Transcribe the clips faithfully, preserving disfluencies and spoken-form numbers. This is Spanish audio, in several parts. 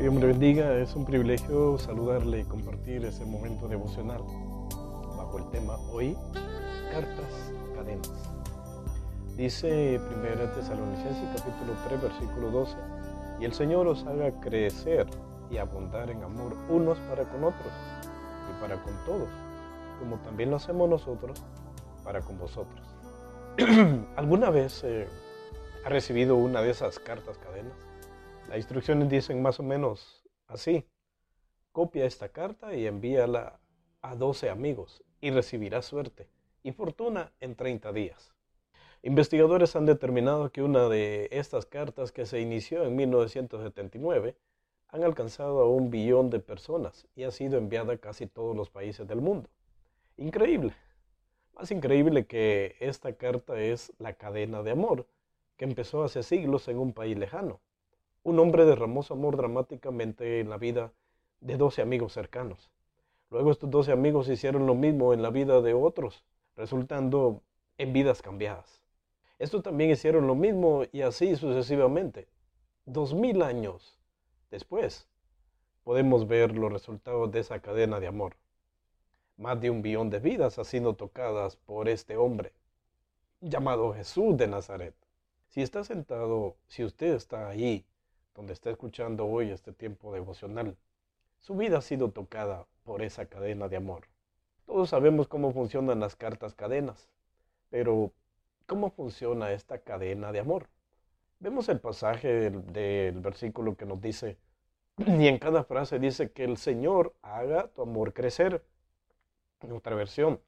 Dios me le bendiga, es un privilegio saludarle y compartir ese momento devocional bajo el tema hoy, cartas, cadenas. Dice primera Tesalonicenses capítulo tres versículo doce, y el Señor os haga crecer y abundar en amor unos para con otros y para con todos, como también lo hacemos nosotros para con vosotros. ¿Alguna vez eh, ha recibido una de esas cartas cadenas? Las instrucciones dicen más o menos así: copia esta carta y envíala a doce amigos y recibirás suerte y fortuna en treinta días. Investigadores han determinado que una de estas cartas, que se inició en mil novecientos setenta y nueve, han alcanzado a un billón de personas y ha sido enviada a casi todos los países del mundo. Increíble. Más increíble que esta carta es la cadena de amor, que empezó hace siglos en un país lejano. Un hombre derramó su amor dramáticamente en la vida de doce amigos cercanos. Luego estos doce amigos hicieron lo mismo en la vida de otros, resultando en vidas cambiadas. Estos también hicieron lo mismo y así sucesivamente. Dos mil años después, podemos ver los resultados de esa cadena de amor. Más de un billón de vidas han sido tocadas por este hombre, llamado Jesús de Nazaret. Si está sentado, si usted está ahí, donde está escuchando hoy este tiempo devocional, su vida ha sido tocada por esa cadena de amor. Todos sabemos cómo funcionan las cartas cadenas, pero ¿cómo funciona esta cadena de amor? Vemos el pasaje del, del versículo que nos dice, y en cada frase dice que el Señor haga tu amor crecer, en otra versión,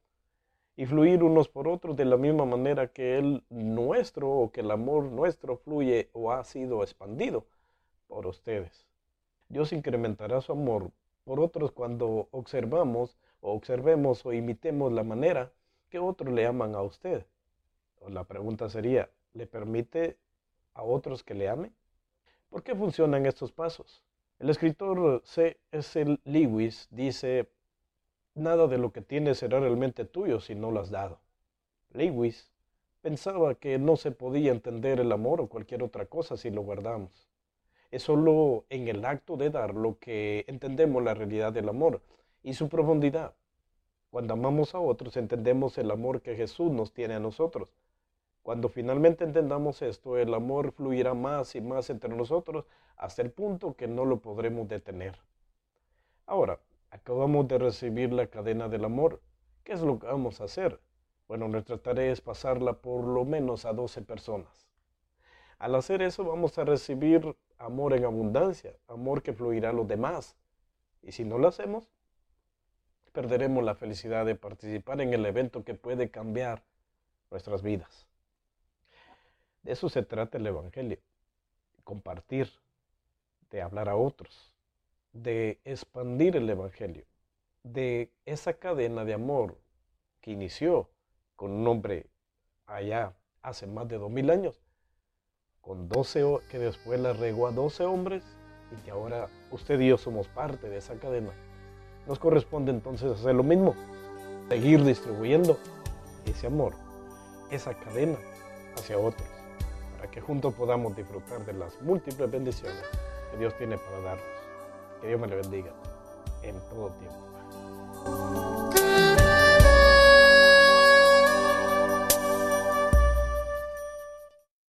y fluir unos por otros de la misma manera que el nuestro, o que el amor nuestro fluye o ha sido expandido por ustedes. Dios incrementará su amor por otros cuando observamos o observemos o imitemos la manera que otros le aman a usted. O la pregunta sería, ¿le permite a otros que le amen? ¿Por qué funcionan estos pasos? El escritor C S Lewis dice, nada de lo que tienes será realmente tuyo si no lo has dado. Lewis pensaba que no se podía entender el amor o cualquier otra cosa si lo guardamos. Es solo en el acto de dar lo que entendemos la realidad del amor y su profundidad. Cuando amamos a otros, entendemos el amor que Jesús nos tiene a nosotros. Cuando finalmente entendamos esto, el amor fluirá más y más entre nosotros hasta el punto que no lo podremos detener. Ahora, acabamos de recibir la cadena del amor. ¿Qué es lo que vamos a hacer? Bueno, nuestra tarea es pasarla por lo menos a doce personas. Al hacer eso vamos a recibir amor en abundancia, amor que fluirá a los demás. Y si no lo hacemos, perderemos la felicidad de participar en el evento que puede cambiar nuestras vidas. De eso se trata el Evangelio, compartir, de hablar a otros, de expandir el Evangelio, de esa cadena de amor que inició con un hombre allá hace más de dos mil años, con doce, que después la regó a doce hombres y que ahora usted y yo somos parte de esa cadena. Nos corresponde entonces hacer lo mismo, seguir distribuyendo ese amor, esa cadena hacia otros, para que juntos podamos disfrutar de las múltiples bendiciones que Dios tiene para darnos. Que Dios me le bendiga en todo tiempo.